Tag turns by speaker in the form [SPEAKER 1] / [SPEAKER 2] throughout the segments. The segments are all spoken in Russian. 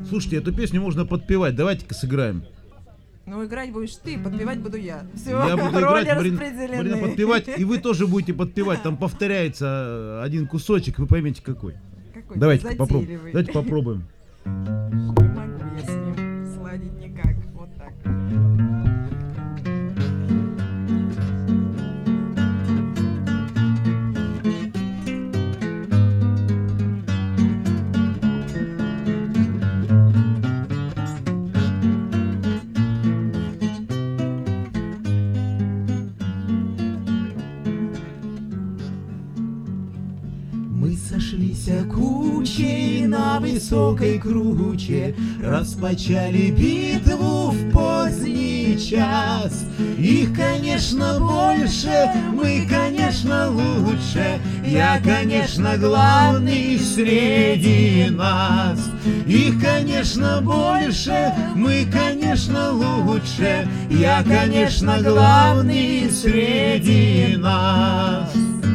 [SPEAKER 1] Слушайте, эту песню можно подпевать. Давайте-ка сыграем.
[SPEAKER 2] Ну, играть будешь ты, подпевать буду я. Все,
[SPEAKER 1] Я буду
[SPEAKER 2] роли
[SPEAKER 1] играть,
[SPEAKER 2] распределены.
[SPEAKER 1] Марина подпевать, и вы тоже будете подпевать. Там повторяется один кусочек, вы поймете какой.
[SPEAKER 2] Какой
[SPEAKER 1] Давайте
[SPEAKER 2] ты
[SPEAKER 1] попробуем.
[SPEAKER 2] затейливый.
[SPEAKER 1] Давайте попробуем.
[SPEAKER 2] Не могу я с ним сладить никак. Вот так.
[SPEAKER 3] Мы сошлись кучей на высокой круче, распочали битву в поздний час. Их, конечно, больше, мы, конечно, лучше. Я, конечно, главный среди нас. Их, конечно, больше, мы, конечно, лучше. Я, конечно, главный среди нас.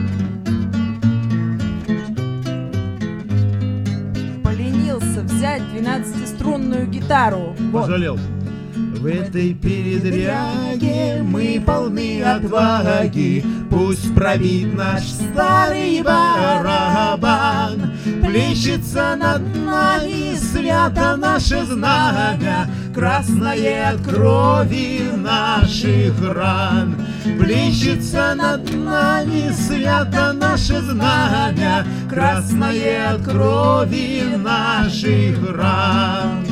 [SPEAKER 2] Взять 12-струнную гитару. Вот.
[SPEAKER 1] Пожалел.
[SPEAKER 3] В этой передряге мы полны отваги. Пусть пробит наш старый барабан. Плещется над нами свято наше знамя, красное от крови наших ран. Плещется над нами свято наше знамя, красное от крови наших ран.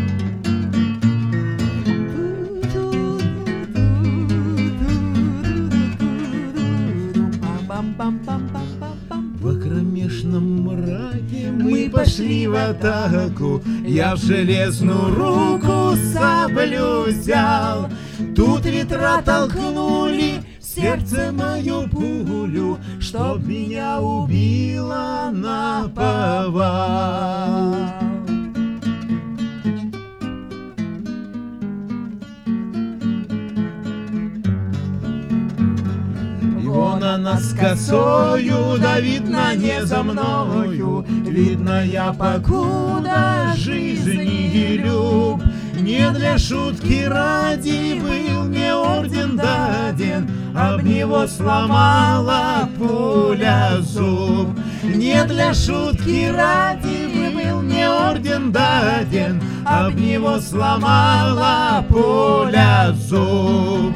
[SPEAKER 3] В кромешном мраке мы пошли в атаку. Я в железную руку саблю взял. Тут ветра толкнули в сердце мою пулю, чтоб меня убило наповал. Вон она с косою, да видно не за мною. Видно, я покуда жизни люб. Не для шутки ради был мне орден даден, об него сломала пуля зуб. Не для шутки ради был мне орден даден, об него сломала пуля зуб.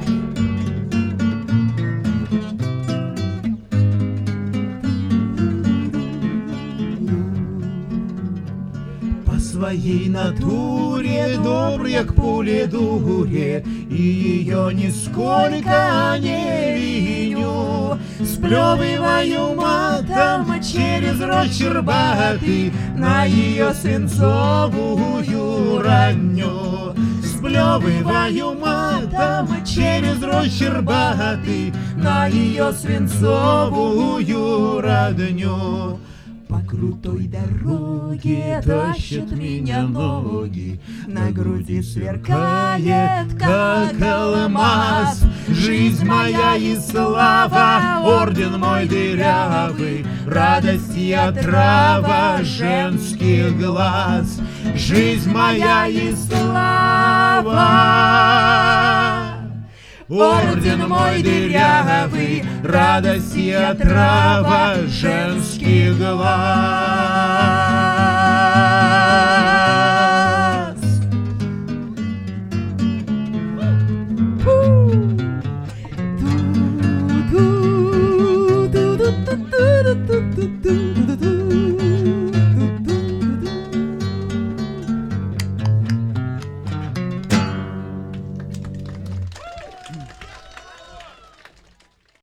[SPEAKER 3] Своей натуре добрый к пуле дуре, и ее нисколько не виню. Сплевываю матом через рот щербатый на ее свинцовую ранню. Сплевываю матом через рот щербатый на ее свинцовую родню. По крутой дороге тащат меня ноги, на груди сверкает, как алмаз. Жизнь моя и слава, орден мой дырявый, радость и отрава женских глаз. Жизнь моя и слава, орден мой дырявый, радость и отрава женских глаз.
[SPEAKER 2] Ту-ту-ту-ту-ту-ту-ту-ту-ту.